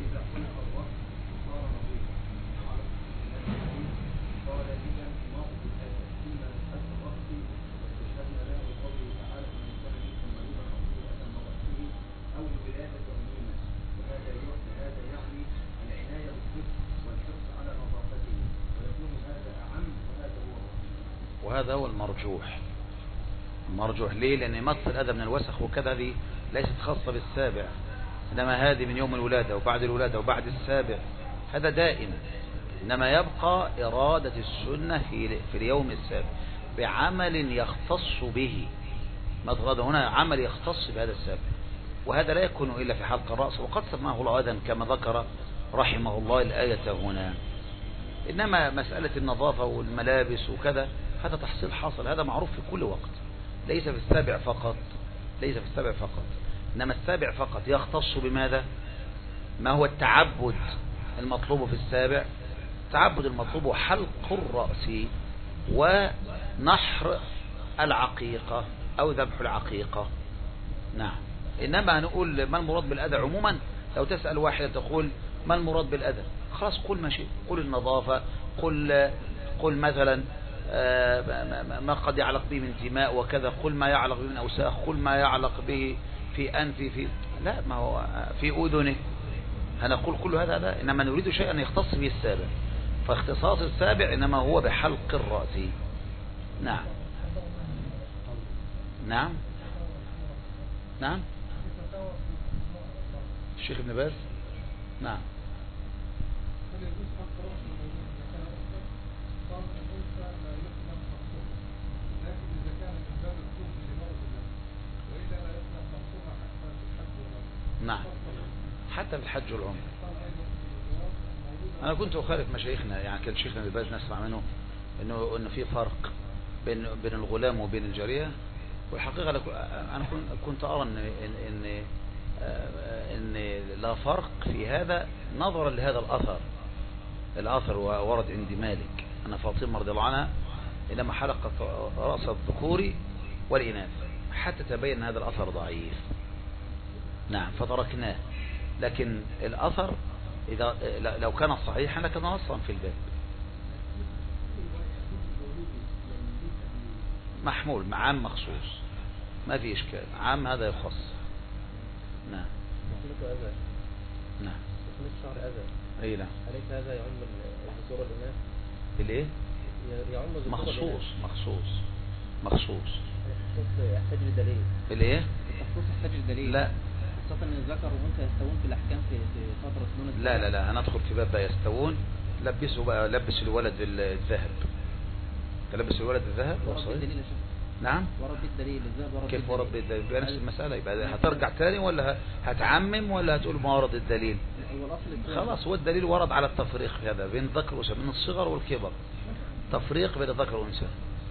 وهذا هو المرجوح. المرجوح ليه؟ لأن مص الأذى من الوسخ وكذا هذه ليست خاصة بالسابع، إنما هذه من يوم الولادة وبعد الولادة وبعد السابع، هذا دائم. إنما يبقى إرادة السنة في اليوم السابع بعمل يختص به. مضغد هنا عمل يختص بهذا السابع، وهذا لا يكون إلا في حلق الرأس، وقد سماه الله أذى كما ذكر رحمه الله الآية هنا. إنما مسألة النظافة والملابس وكذا هذا تحصيل حاصل، هذا معروف في كل وقت، ليس في السابع فقط، ليس في السابع فقط. إنما السابع فقط يختص بماذا؟ ما هو التعبد المطلوب في السابع؟ التعبد المطلوب هو حلق الرأس ونحر العقيقة أو ذبح العقيقة. نعم. إنما نقول ما المراد بالأذى عموما، لو تسأل واحدة تقول ما المراد بالأذى، خلاص قل ما شئت، قل النظافة، قل مثلا ما قد يعلق به من دماء وكذا، قل ما يعلق به من أوساخ، قل ما يعلق به في أنفه، في لا ما هو في أذنه، هنقول كل هذا لا. إنما نريد شيئا يختص به السابع، فاختصاص السابع إنما هو بحلق الرأس. نعم نعم نعم. الشيخ ابن باز. نعم. نعم حتى في الحج والعمرة. أنا كنت أخالف مشايخنا، يعني كان شيخنا ابن باز نسمع منه إنه في فرق بين الغلام وبين الجارية، والحقيقة أنا كنت أرى إن لا فرق في هذا نظرا لهذا الأثر ورد عند مالك أن فاطمة رضي الله عنها إنما حلقت رأس الذكور والإناث حتى تبين هذا الأثر ضعيف. نعم فتركناه، لكن الأثر إذا لو كان صحيحا لكان نصا في الباب محمول مع عام مخصوص، ما في إشكال، عام هذا يخص. نعم نعم. شعر أذى. أي نعم. أليس هذا يعم الذكور والإناث؟ الإيه؟ يعم الذكور والإناث. مخصوص. يحتاج لدليل. الإيه؟ التخصيص يحتاج لدليل. لا. خاصة أن الذكر وأنثى يستوون في الأحكام في فترة نون. لا هندخل في باب بقى يستوون. لبس الولد الذهب. تلبس الولد الذهب. نعم. ورد بالدليل الذهب. كيف ورد بالدليل؟ يبقى نفس المسألة، يبقى هترجع تاني ولا هتعمم ولا هتقول ما ورد الدليل؟ خلاص هو الدليل ورد على التفريق في هذا بين الذكر والأنثى، من الصغر والكبر، تفريق بين الذكر والأنثى،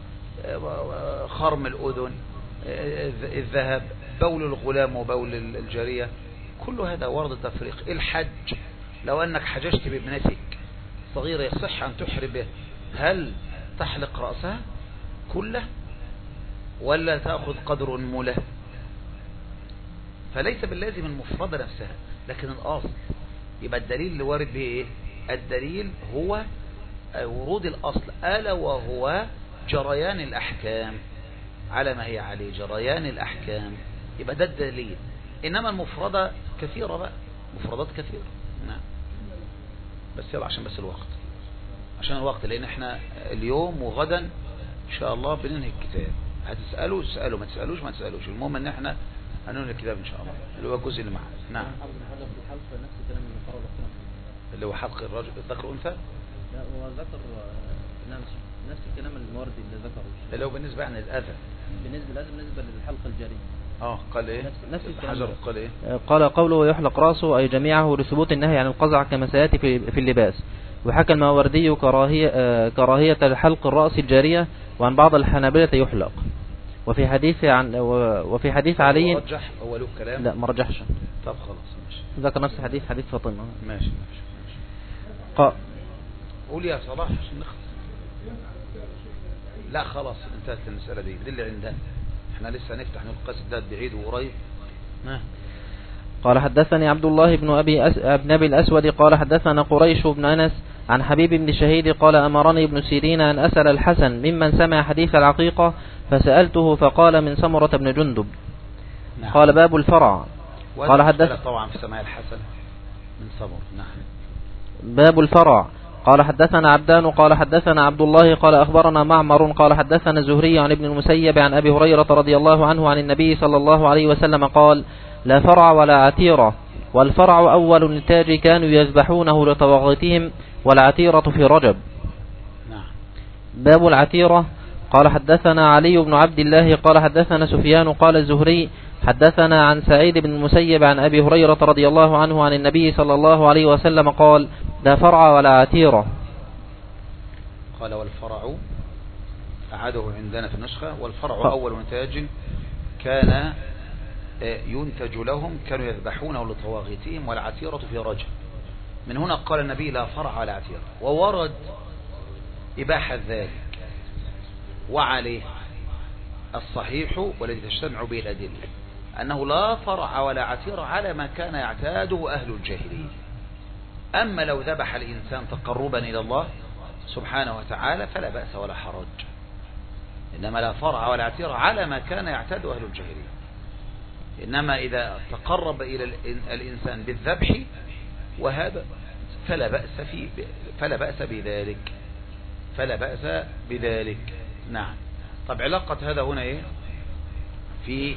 خرم الأذن، الذهب، بول الغلام وبول الجارية، كل هذا ورد التفريق. الحج، لو أنك حججت بابنتك صغيرة يصح أن تحرم به، هل تحلق رأسها كله ولا تأخذ قدر أنملة؟ فليس باللازم المفردة نفسها، لكن الأصل يبقى الدليل اللي وارد به إيه؟ الدليل هو ورود الأصل، ألا وهو جريان الأحكام على ما هي عليه، جريان الأحكام، يبقى ده الدليل. إنما المفردة كثيرة بقى، مفردات كثيرة. نعم. بس يلا عشان عشان الوقت، لأن احنا اليوم وغدا إن شاء الله بننهي الكتاب. هتسألوا اسألوا، ما تسألوش ما تسألوش، المهم ان احنا هننهي الكتاب إن شاء الله، اللي هو الجزء اللي معنا. نعم. اللي هو حلق الرجل الذكر والأنثى. لا هو ذكر نفس الكلام المورد اللي ذكره، اللي هو بالنسبة عن الأذى، بالنسبة للحلق الجاري. قال ايه؟ نفس الحجر قال ايه؟ قال قوله يحلق راسه أي جميعه لثبوت النهي عن القزع كما سيأتي في اللباس. وحكى الماوردي كراهية حلق الرأس الجارية، وعن بعض الحنابلة يحلق. وفي حديث علي مرجح هو له كلام؟ لا مرجحش. طب خلاص ماشي. ذكر نفس حديث فاطمة. ماشي. قول يا صلاح عشان نخلص. لا خلاص انتهت المسألة دي اللي عندها، احنا لسه نفتح نقول قاسم ده بعيد وقريب. قال حدثني عبد الله بن أبي الأسود قال حدثنا قريش بن أنس عن حبيب بن شهيد قال أمرني ابن سيرين أن أسأل الحسن ممن سمع حديث العقيقة، فسألته فقال من سمرة بن جندب. نعم. قال باب الفرع. قال حدث طبعا في سماع الحسن من سمر. نعم. باب الفرع. قال حدثنا عبدان قال حدثنا عبد الله قال أخبرنا معمر قال حدثنا الزهري عن ابن المسيب عن أبي هريرة رضي الله عنه عن النبي صلى الله عليه وسلم قال: لا فرع ولا عتيرة، والفرع أول النتاج كانوا يذبحونه لطواغيتهم، والعتيرة في رجب. نعم. باب العتيرة. قال حدثنا علي بن عبد الله قال حدثنا سفيان قال الزهري حدثنا عن سعيد بن المسيب عن أبي هريرة رضي الله عنه عن النبي صلى الله عليه وسلم قال: لا فرع ولا عتيرة. قال والفرع أعاده عندنا في النسخة: والفرع أول نتاج كان ينتج لهم كانوا يذبحونه لطواغيتهم، والعتيرة في رجب. من هنا قال النبي: لا فرع ولا عتيرة. وورد إباحة ذلك، وعليه الصحيح والذي تجتمع به الأدلة أنه لا فرع ولا عتيرة على ما كان يعتاده أهل الجاهلية. أما لو ذبح الإنسان تقربا إلى الله سبحانه وتعالى فلا بأس ولا حرج، إنما لا فرع ولا عتيرة على ما كان يعتاده أهل الجاهلية. إنما إذا تقرب إلى الإنسان بالذبح وهذا فلا بأس بذلك، فلا بأس بذلك. نعم. طب علاقة هذا هنا إيه؟ في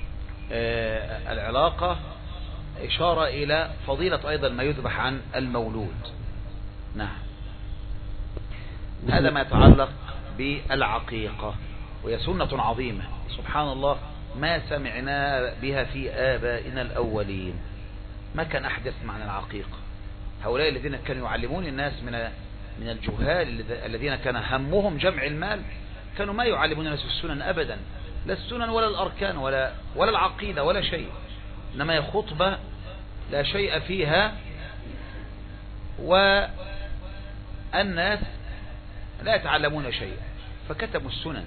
العلاقة إشارة إلى فضيلة أيضا ما يذبح عن المولود. نعم. هذا ما يتعلق بالعقيقة، وهي سنة عظيمة سبحان الله ما سمعنا بها في آبائنا الأولين. ما كان أحد يسمع عن العقيقة. هؤلاء الذين كانوا يعلمون الناس من الجهال الذين كان همهم جمع المال كانوا ما يعلمون الناس السنن أبدا، لا السنن ولا الأركان ولا العقيدة ولا شيء، إنما هي خطبة لا شيء فيها، والناس لا يتعلمون شيء فكتبوا السنن.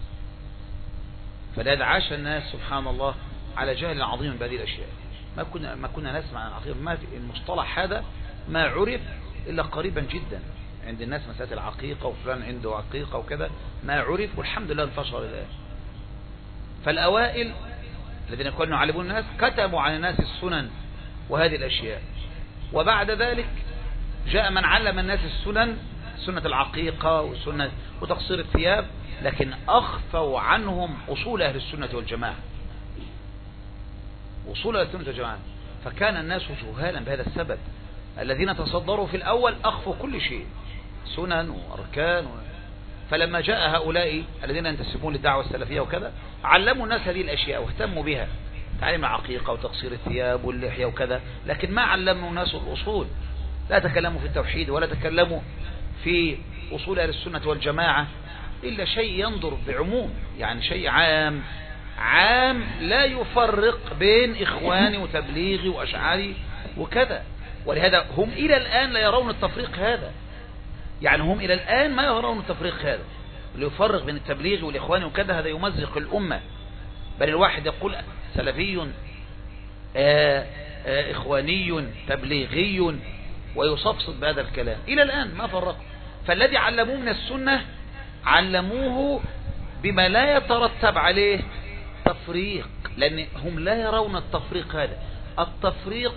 فلذا عاش الناس سبحان الله على جهل عظيم بهذه الأشياء. ما كنا نسمع عن العقيقة، ما في المصطلح هذا ما عرف إلا قريبا جدا عند الناس، مسألة العقيقة وفلان عنده عقيقة وكذا ما عرف، والحمد لله انتشر الآن. فالأوائل الذين كانوا يعلمون الناس كتبوا عن الناس السنن وهذه الأشياء، وبعد ذلك جاء من علم الناس السنن، سنة العقيقة وسنة وتقصير الثياب، لكن أخفوا عنهم أصول أهل السنة والجماعة، أصول أهل السنة والجماعة. فكان الناس جهالا بهذا السبب. الذين تصدروا في الأول أخفوا كل شيء، سنن وأركان فلما جاء هؤلاء الذين ينتسبون للدعوة السلفية وكذا علموا الناس هذه الأشياء واهتموا بها، تعليم العقيقة وتقصير الثياب واللحية وكذا، لكن ما علموا الناس الأصول. لا تكلموا في التوحيد ولا تكلموا في أصول أهل السنة والجماعة إلا شيء ينظر بعموم، يعني شيء عام لا يفرق بين إخواني وتبليغي وأشعاري وكذا. ولهذا هم إلى الآن لا يرون التفريق هذا، يعني هم إلى الآن ما يرون التفريق هذا اللي يفرق بين التبليغ والإخواني وكذا. هذا يمزق الأمة، بل الواحد يقول سلفي إخواني تبليغي ويصفصف بهذا الكلام. إلى الآن ما فرقوا. فالذي علموه من السنة علموه بما لا يترتب عليه تفريق، لأن هم لا يرون التفريق هذا. التفريق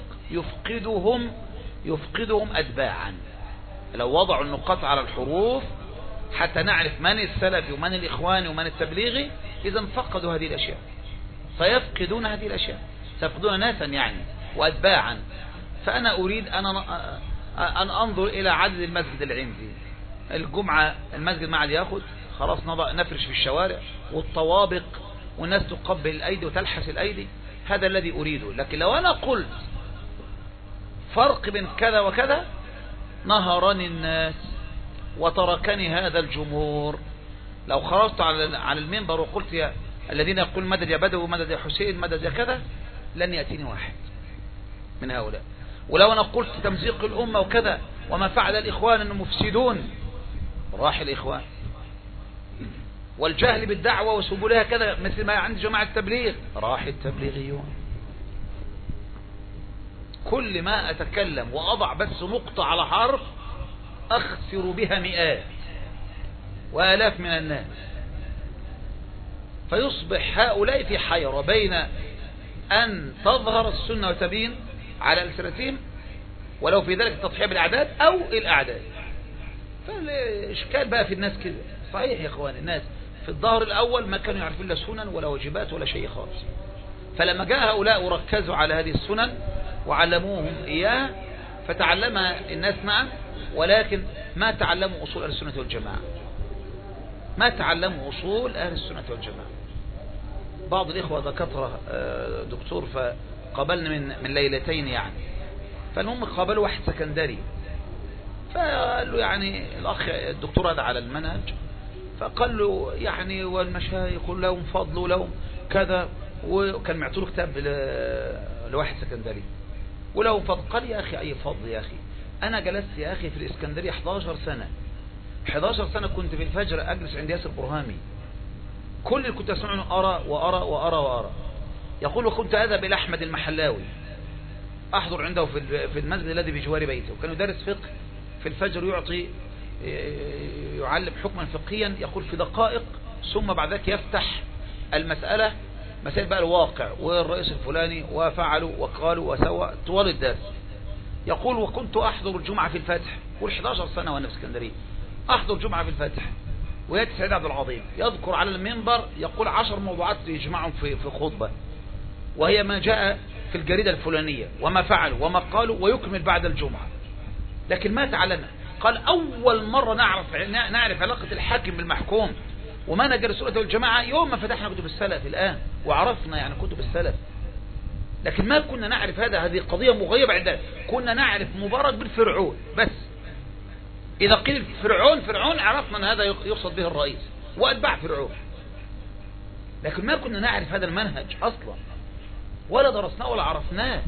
يفقدهم أتباعا. لو وضعوا النقاط على الحروف حتى نعرف من السلفي ومن الإخواني ومن التبليغي، إذا فقدوا هذه الأشياء، فيفقدون هذه الأشياء، سيفقدون ناسا يعني وأتباعا. فأنا أريد أن أنظر إلى عدد المسجد اللي عندي. الجمعة المسجد ما عاد ياخد، خلاص نفرش في الشوارع والطوابق والناس تقبل الأيدي وتلحس الأيدي، هذا الذي أريده. لكن لو أنا قلت فرق بين كذا وكذا نهرني الناس وتركني هذا الجمهور. لو خرجت على المنبر وقلت يا الذين يقول مدد يا بدوي مدد يا حسين مدد يا كذا، لن يأتيني واحد من هؤلاء. ولو أنا قلت تمزيق الأمة وكذا وما فعل الإخوان أنهم مفسدون، راح الإخوان. والجهل بالدعوة وسبلها كذا مثل ما عند جماعة التبليغ، راح التبليغيون. كل ما أتكلم وأضع بس نقطة على حرف أخسر بها مئات وآلاف من الناس، فيصبح هؤلاء في حيرة بين أن تظهر السنة وتبين على ألسنتهم ولو في ذلك التضحية بالأعداد أو الأعداد. فالإشكال بقى في الناس كده. صحيح يا إخوان، الناس في الظهر الأول ما كانوا يعرفون لا سنن ولا واجبات ولا شيء خالص، فلما جاء هؤلاء وركزوا على هذه السنن وعلموهم إياها فتعلم الناس معا، ولكن ما تعلموا أصول أهل السنة والجماعة، ما تعلموا أصول أهل السنة والجماعة. بعض الإخوة دكاترة دكتور فقابلنا من ليلتين يعني، فالمهم قابلوا واحد سكندري فقال له يعني الأخ الدكتور هذا على المنهج، فقال له يعني والمشايخ لهم فضل ولهم كذا، وكان معطوله كتاب لواحد سكندري ولهم فضل. قال يا أخي أي فضل يا أخي، أنا جلست يا أخي في الإسكندرية 11 سنة كنت في الفجر أجلس عند ياسر برهامي، كل اللي كنت أسمعه أرى وأرى وأرى وأرى. يقول وكنت أذهب إلى أحمد المحلاوي أحضر عنده في المسجد الذي بجوار بيته، وكان يدرس فقه في الفجر، يعلم حكما فقهيا يقول في دقائق، ثم بعد ذلك يفتح المسألة مسائل بقى الواقع والرئيس الفلاني وفعلوا وقالوا وسوى طوال الدرس. يقول وكنت أحضر الجمعة في الفتح، قول 11 سنة وأنا في اسكندرية أحضر جمعة في الفتح، ويأتي سعيد عبد العظيم يذكر على المنبر يقول 10 موضوعات يجمعهم في خطبة، وهي ما جاء في الجريدة الفلانية وما فعلوا وما قالوا، ويكمل بعد الجمعة. لكن ما تعلمنا. قال أول مرة نعرف علاقة الحاكم بالمحكوم ومنهج السنة والجماعة يوم ما فتحنا كتب السلف الآن وعرفنا يعني كتب السلف، لكن ما كنا نعرف هذه قضية مغيبة عندنا. كنا نعرف مبارك بالفرعون بس، إذا قيل فرعون عرفنا أن هذا يقصد به الرئيس وأتباع فرعون، لكن ما كنا نعرف هذا المنهج أصلا ولا درسناه ولا عرفناه.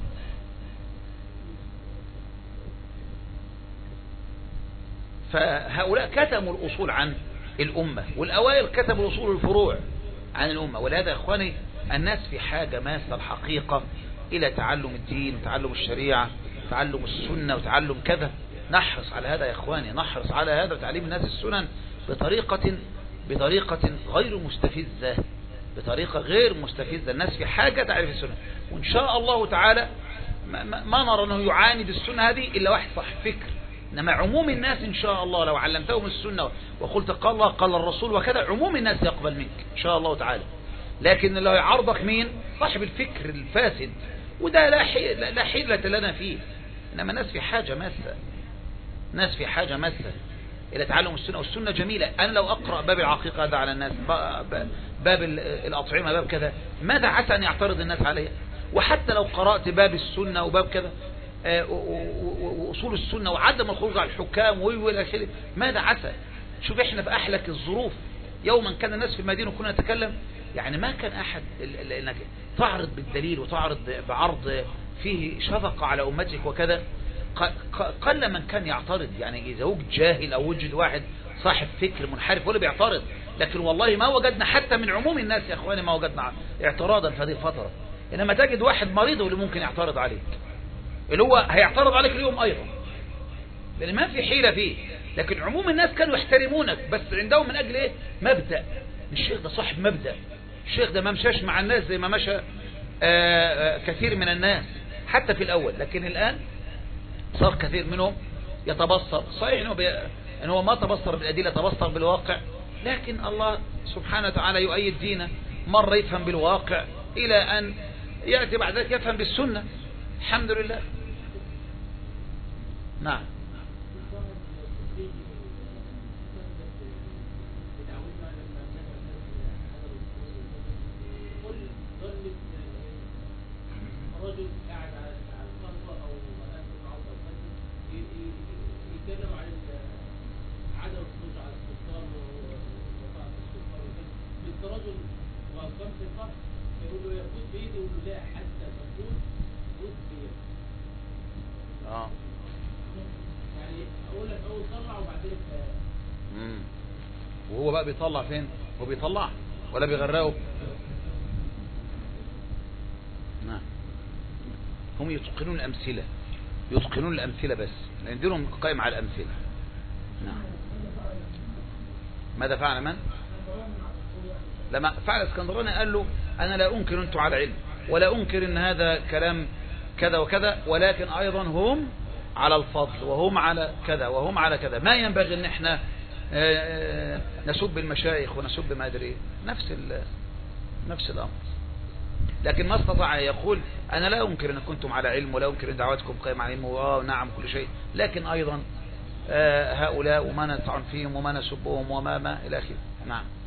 فهؤلاء كتموا الأصول عن الأمة، والأوائل كتبوا الأصول الفروع عن الأمة. ولهذا يا إخواني الناس في حاجة ماسة الحقيقة إلى تعلم الدين وتعلم الشريعة وتعلم السنة وتعلم كذا. نحرص على هذا يا إخواني، نحرص على هذا وتعليم الناس السنن بطريقة غير مستفزة، بطريقة غير مستفزة. الناس في حاجة تعرف السنة، وإن شاء الله تعالى ما نرى أنه يعاند السنة هذه إلا واحد صاحب فكر. إنما عموم الناس إن شاء الله لو علمتهم السنة وقلت قال الله قال الرسول وكذا، عموم الناس يقبل منك إن شاء الله تعالى. لكن لو يعرضك مين؟ صاحب الفكر الفاسد، وده لا حيلة لنا فيه. إنما الناس في حاجة ماسة إلى تعلم السنة، والسنة جميلة. أنا لو أقرأ باب العقيقة هذا على الناس، باب الأطعمة، باب كذا، ماذا عسى أن يعترض الناس عليه؟ وحتى لو قرأت باب السنة وباب كذا وأصول السنة وعدم الخروج على الحكام والى آخره، ماذا عسى؟ شوف احنا في أحلك الظروف، يوما كان الناس في المدينة وكنا نتكلم، يعني ما كان أحد انك تعرض بالدليل وتعرض بعرض فيه شفقة على أمتك وكذا، قل من كان يعترض. يعني إذا وجد جاهل أو وجد واحد صاحب فكر منحرف ولا بيعترض، لكن والله ما وجدنا حتى من عموم الناس يا أخواني ما وجدنا اعتراضا في هذه الفترة. إنما تجد واحد مريض واللي ممكن يعترض عليك، اللي هو هيعترض عليك اليوم أيضا، لأن ما في حيلة فيه. لكن عموم الناس كانوا يحترمونك، بس عندهم من أجل إيه؟ مبدأ. الشيخ ده صاحب مبدأ، الشيخ ده ما مشاش مع الناس زي ما مشى كثير من الناس حتى في الأول. لكن الآن صار كثير منهم يتبصر، صحيح إنه ما تبصر بالأدلة، تبصر بالواقع، لكن الله سبحانه وتعالى يؤيد دينه. مرة يفهم بالواقع إلى أن يأتي بعد ذلك يفهم بالسنة، الحمد لله. نعم. رجل قاعد على القهوة أو يتكلم عن عدم الخروج على السلطان وطاعة السلطان، بس رجل غلطان في القهر يقول له يفوت بيدي، يقول له لا حتى تفوت فوت بيدي. يعني أقول لك أول طلع وبعدين وهو بقى بيطلع فين؟ هو بيطلع ولا بيغرقه؟ نعم. هم يتقنون الأمثلة، يتقنون الأمثلة بس، لأن دينهم قائم على الأمثلة. نعم. ماذا فعل من؟ لما فعل اسكندراني قال له أنا لا أنكر أنتم على علم، ولا أنكر أن هذا كلام كذا وكذا، ولكن أيضا هم على الفضل، وهم على كذا، وهم على كذا. ما ينبغي أن احنا نسب المشايخ ونسب ما أدري، نفس الأمر. لكن ما استطاع يقول أنا لا أنكر أن كنتم على علم، ولا أنكر أن دعواتكم قائمة على علم، نعم كل شيء، لكن أيضا هؤلاء وما نطعن فيهم وما نسبهم وما إلى آخره. نعم.